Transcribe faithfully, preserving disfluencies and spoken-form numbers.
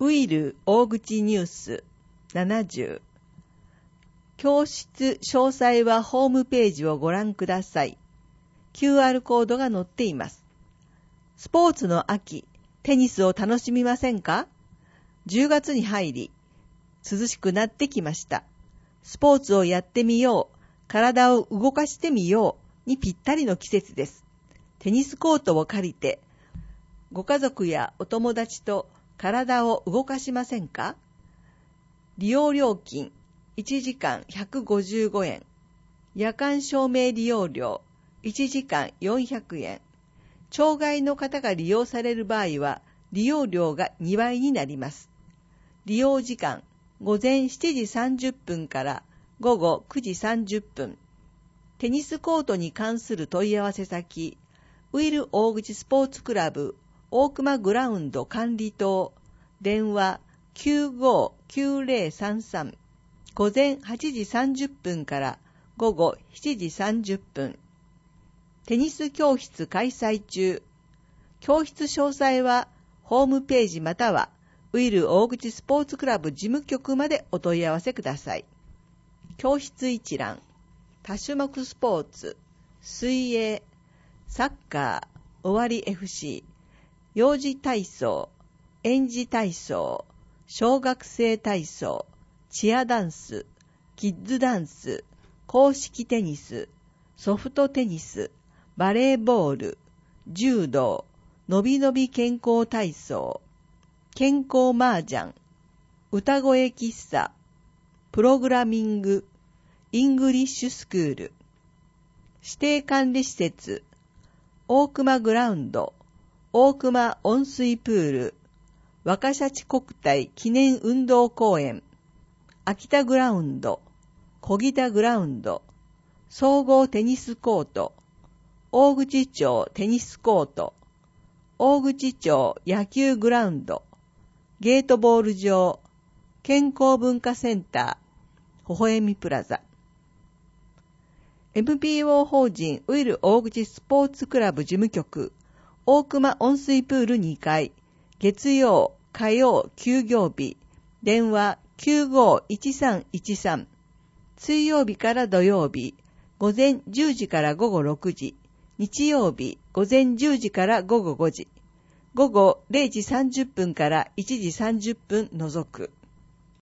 ウイル大口ニュースななじゅう。教室詳細はホームページをご覧ください。キューアール コードが載っています。スポーツの秋、テニスを楽しみませんか？じゅうがつに入り、涼しくなってきました。スポーツをやってみよう、体を動かしてみようにぴったりの季節です。テニスコートを借りて、ご家族やお友達と体を動かしませんか？利用料金いちじかんひゃくごじゅうごえん、夜間照明利用料いちじかんよんひゃくえん、障害の方が利用される場合は利用料がにばいになります。利用時間午前しちじさんじゅっぷんから午後くじさんじゅっぷん。テニスコートに関する問い合わせ先、ウィル大口スポーツクラブ大熊グラウンド管理棟、電話 きゅうごきゅうぜろさんさん、午前はちじさんじゅっぷんから午後しちじさんじゅっぷん。テニス教室開催中。教室詳細はホームページまたはウィル大口スポーツクラブ事務局までお問い合わせください。教室一覧、多種目スポーツ、水泳、サッカー、尾張 エフシー、幼児体操、園児体操、小学生体操、チアダンス、キッズダンス、公式テニス、ソフトテニス、バレーボール、柔道、のびのび健康体操、健康麻雀、歌声喫茶、プログラミング、イングリッシュスクール、指定管理施設、大熊グラウンド、大熊温水プール、若シャチ国体記念運動公園、秋田グラウンド、小木田グラウンド、総合テニスコート、大口町テニスコート、大口町野球グラウンド、ゲートボール場、健康文化センター、微笑みプラザ。エムピーオー 法人ウィル大口スポーツクラブ事務局、大熊温水プールにかい、月曜、火曜休業日、電話きゅうごいちさんいちさん、水曜日から土曜日、午前じゅうじから午後ろくじ、日曜日午前じゅうじから午後ごじ、午後れいじさんじゅっぷんからいちじさんじゅっぷん除く。